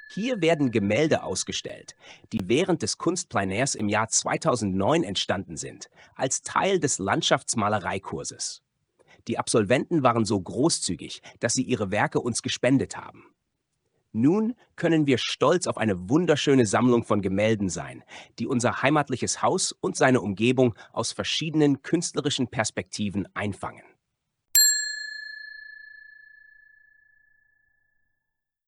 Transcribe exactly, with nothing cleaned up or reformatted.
Hier werden Gemälde ausgestellt, die während des Kunstpleinérs im Jahr zweitausendneun entstanden sind, als Teil des Landschaftsmalereikurses. Die Absolventen waren so großzügig, dass sie ihre Werke uns gespendet haben. Nun können wir stolz auf eine wunderschöne Sammlung von Gemälden sein, die unser heimatliches Haus und seine Umgebung aus verschiedenen künstlerischen Perspektiven einfangen.